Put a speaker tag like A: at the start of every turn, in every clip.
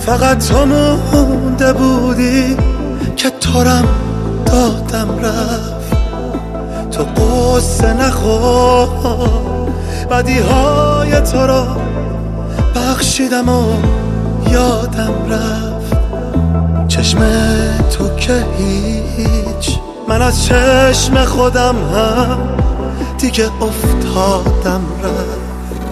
A: فقط تو مونده بودی که تارم دادم رفت. تو قصه نخور، بدیهای تو را بخشیدم و یادم رفت. چشم تو که هیچ، من از چشم خودم هم دیگه افتادم رفت.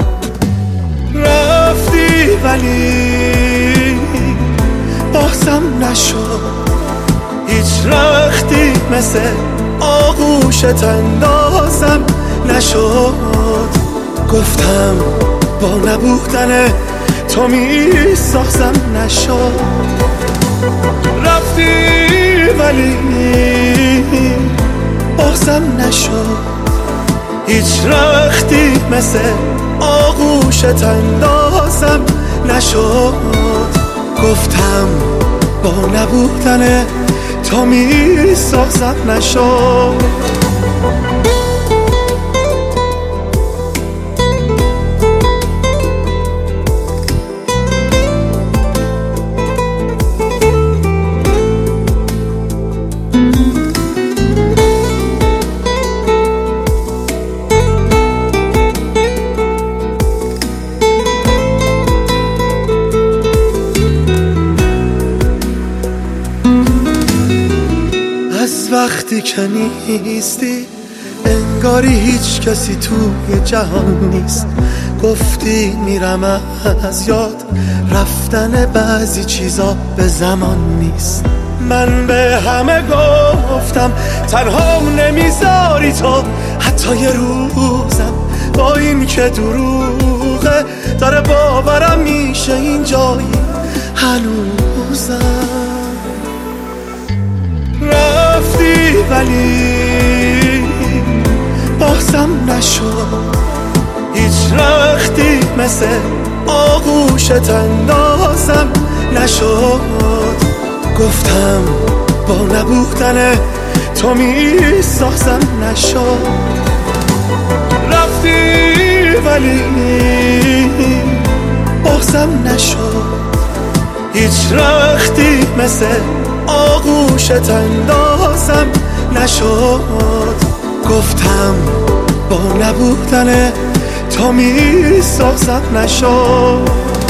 A: رفتی ولی بازم نشد، هیچ رختی مثل آغوشت اندازم نشد. گفتم با نبودن تو میسازم نشد. رفتی ولی بازم نشد، هیچ رختی مثل آغوشت اندازم نشد. گفتم با نبودن تو میسازم نشد. از وقتی که نیستی انگاری هیچ کسی توی جهان نیست. گفتی میرم از یاد، رفتن بعضی چیزا به زمان نیست. من به همه گفتم تنهام نمیذاری تو، حتی یه روزم با این که دروغه داره باورم میشه اینجایی هنوزم. رفتی ولی بازم نشد، هیچ رختی مثل آغوشت اندازم نشد. گفتم با نبودن تو میسازم نشد. رفتی ولی بازم نشد، هیچ رختی مثل آغوشت اندازم نشد. گفتم با نبودن تو میسازم نشد.